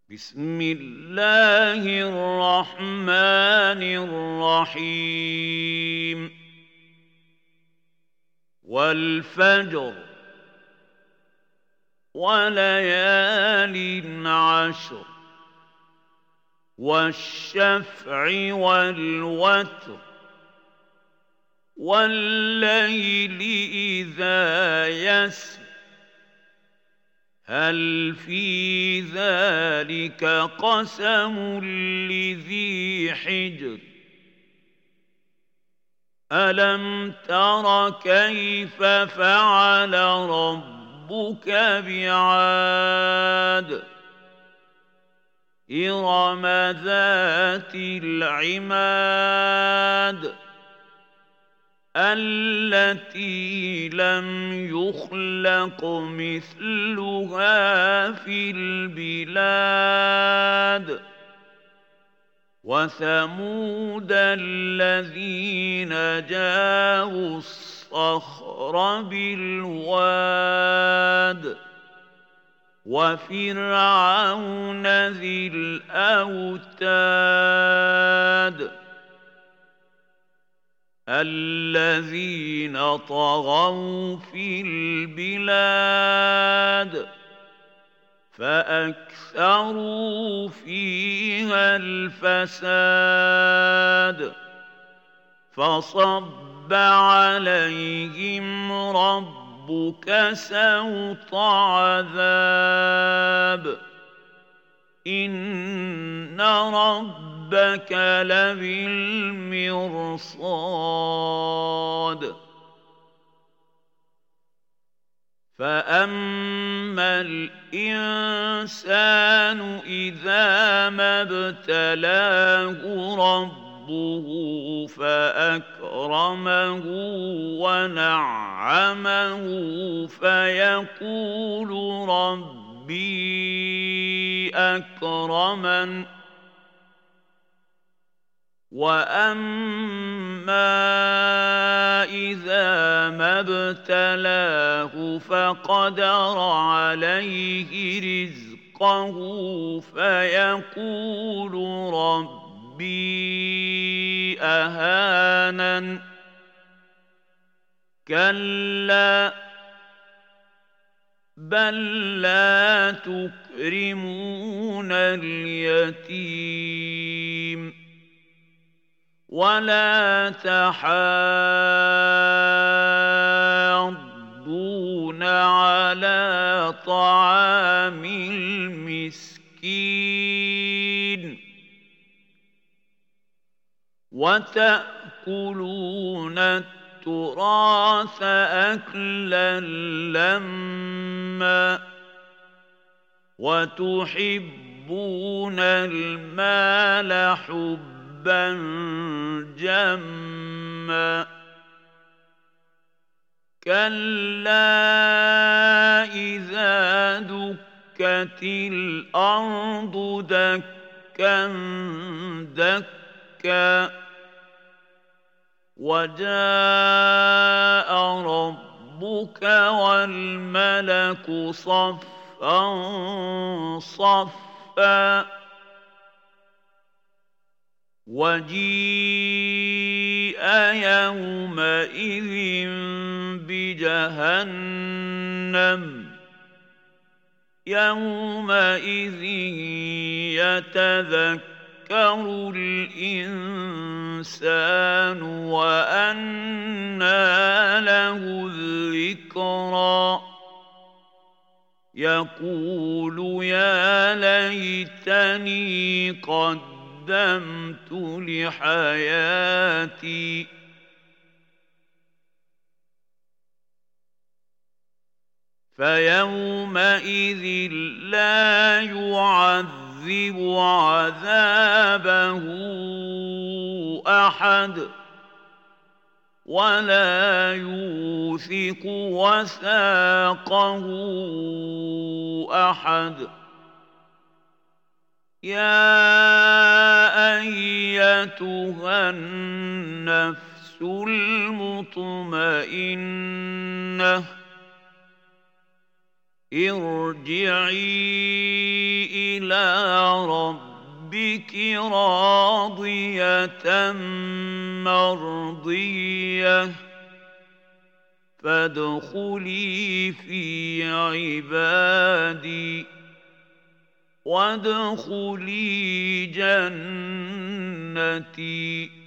بسم الله الرحمن الرحيم والفجر وليال عشر والشفع والوتر والليل إذا يسر هل في ذلك قسم لذي حجر ألم تر كيف فعل ربك بعاد إرم ذات العماد التي لم يخلق مثلها في البلاد وثمود الذين جابوا الصخر بالواد وفرعون ذي الأوتاد الذين طغوا في البلاد فأكثروا فيها الفساد فصب عليهم ربك سوط عذاب إن ربك لبالمرصاد فأما الإنسان إذا ما ابتلاه ربه فأكرمه ونعمه فيقول ربي أكرمن وأما إذا ما ابتلاه فقدر عليه رزقه فيقول ربي أهانن كلا بل لا تكرمون اليتيم ولا تحاضون على طعام المسكين وتأكلون التراث أكلا لما وتحبون المال حبا جما كلا إذا دكت الأرض دكا دكا وجاء ربك والملك صفا صفا وجيء يومئذ بجهنم يومئذ يتذكر الإنسان وأنى له الذكرى يقول يا ليتني قدمت لحياتي فيومئذ لا يعذب عذابه أحد ولا يوثق وثاقه أحد يا أيتها النفس المطمئنة ارجعي إلى ربك راضية مرضية فادخلي في عبادي وادخلي جنتي